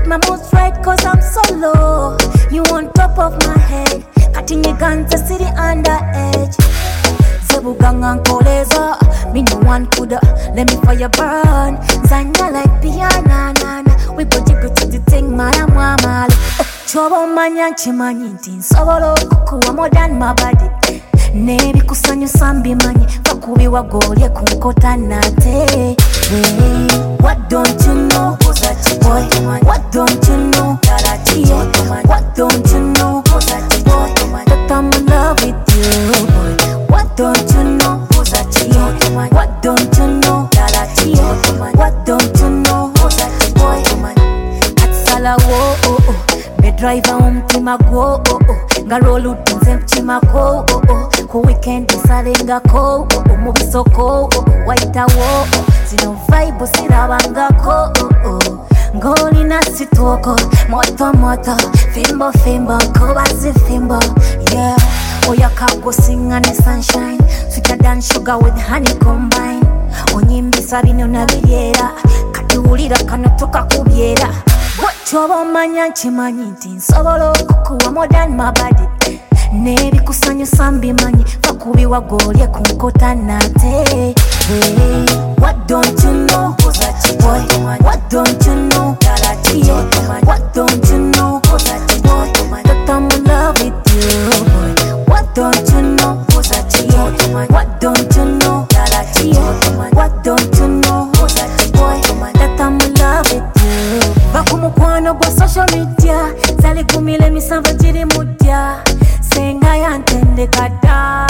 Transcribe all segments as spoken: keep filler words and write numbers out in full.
get my moods right cause I'm so low. You on top of my head, cutting your guns to city under edge. Zebuganga nkoleza, me no one coulda, let me fire burn. Zanya like piano, nana, we go jiggle to the thing, mara mwamale. Chobo manya chimanyi nti nsobola okukuwa more than my body. Nebi kusanyu sambi manyi, fakubi wagolye kunkota nate. What don't you know? Boy, what don't you know? What don't you know? That I'm in love with you. Boy, what don't you know? What don't you know? What don't you know? Boy, atsala wo oh oh, me driver umtima go oh oh, nga roll utinze mchima ko oh oh, ku weekend isalenga ko oh oh, mubisoko oh oh, waita wo oh, zino vibe sirabanga ko oh oh, ngoli na sitoko, moto moto, fimbo fimbo, kubazi fimbo, yeah. Oya kago singa ne sunshine, sweeter than sugar with honey combine. Onyimbi sabino na biryera, katuulira kano toka kubyera. Chobo manya chimanyi nti nsobola okukuwa more than my body. Nebi kusanyu sambi manyi, fakubi wagolye kunkota nate. What don't you know? Boy, what don't you know? What don't you know? That I'm in love with you. Boy, what don't you know? What don't you know? What don't you know? Boy, that I'm in love with you. Bakumukwano gwa social media, zali gumile misanva jiri mudya, senga yantende kada.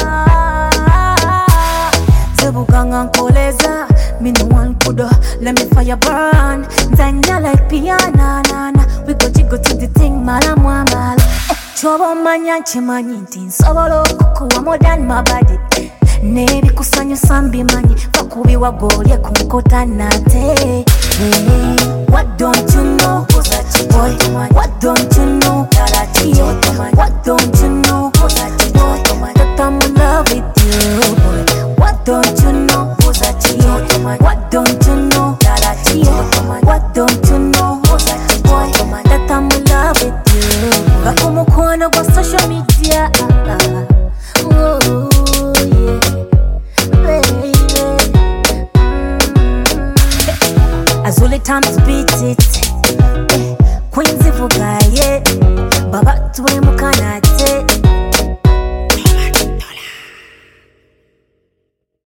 Zebuganga nkoleza, me no one coulda, let me fire burn. Zanya like piano, nana, we go jiggle to the thing, mara mwamala. Chobo manya chimanyi nti nsobola okukuwa more than my body. Nebi kusanyu sambi manyi, fakubi wagolye kunkota nate. What don't you know? Boy, what don't you know? What don't you know? That I'm in love with you. Boy, what don't you know? What don't you know? What don't you know? Boy, that I'm in love with you. Bakumukwano gwa social media. Oh, yeah, baby. Azule times beat it. Queens ivuga ye, baba tuwe mukanate.